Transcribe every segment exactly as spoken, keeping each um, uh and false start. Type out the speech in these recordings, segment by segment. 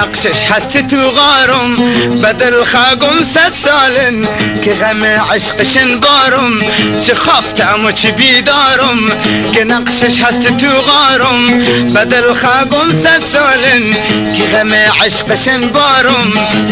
نقشش هست تو غارم بدل خاقم سالن که غم عشقشن بارم چه خافتم و چه بیدارم که نقشش هست تو غارم بدل خاقم سالن که غم عشقشن بارم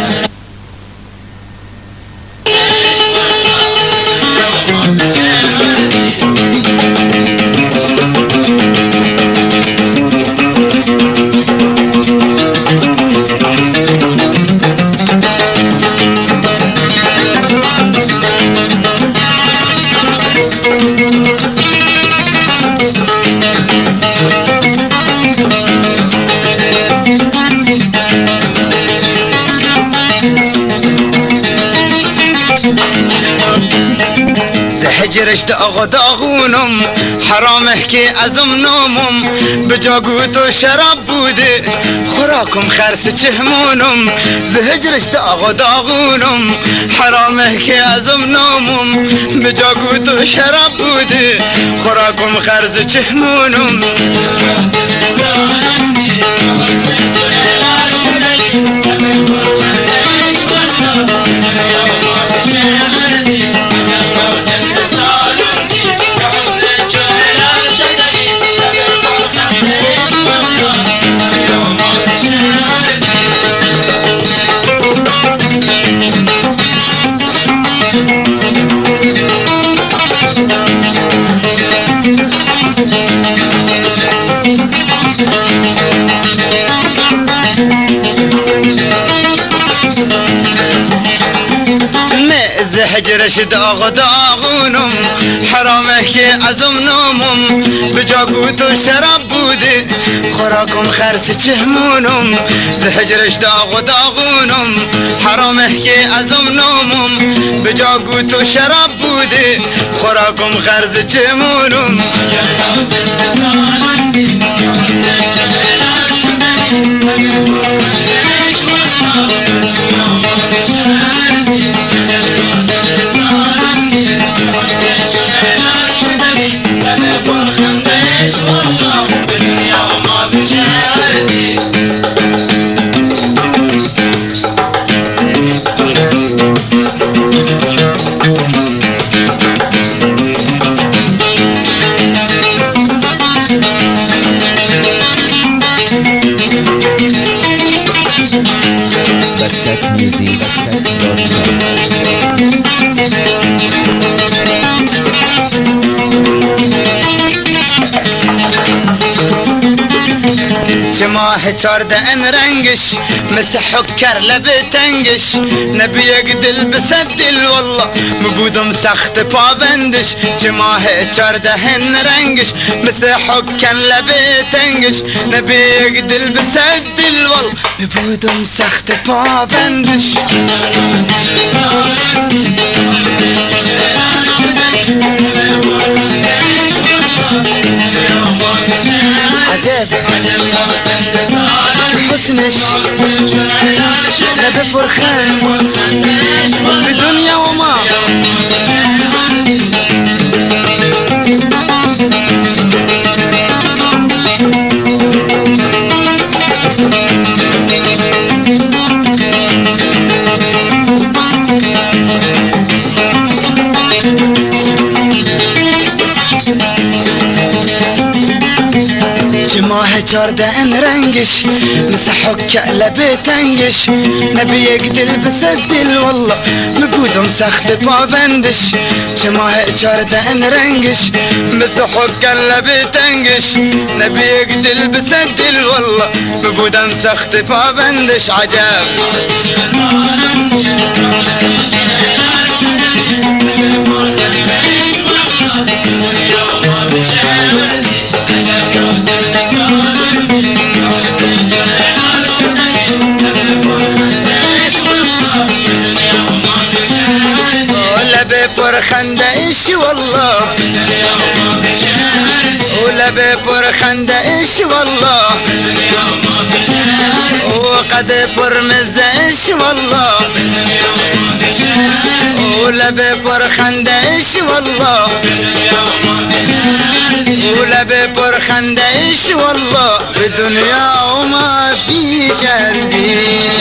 هجرش داغ داغونم حرامه که ازم نومم بجا گوت و شراب بوده خوراکم خرس چهمونم هجرش داغ داغونم حرامه که ازم نومم بجا گوت و شراب بوده خوراکم خرس چهمونم هجرش داغ داغونم حرامه که ازم نومم بجا گوت و شراب بوده خوراکم خرس چهمونم هجرش داغ داغونم حرامه که ازم نومم بجا گوت و شراب بوده خوراکم خرس چهمونم ماه چارده ان رنگش مثل حکر لب تنگش نبی یک دل بسد دل والله مبودم سخت پابندش چه ماه چارده ان رنگش مثل حکر لب تنگش نبی یک دل بسد دل والله مبودم سخت پابندش عجب حسنش لب فرخان بدنيا وما ماه چارده ان رنگش مثل حکه لب تنگش نبی یک دل بسد دل والله مبودم سخت پابندش چه ماه چارده ان رنگش مثل حکه لب تنگش نبی یک دل بسد دل والله مبودم سخت پابندش عجب پرخنده ایش والله ولب پرخنده ایش والله وقد پرمزه ایش والله ولبي برخندش والله ولبي برخندش والله بدنيا وما في جرزين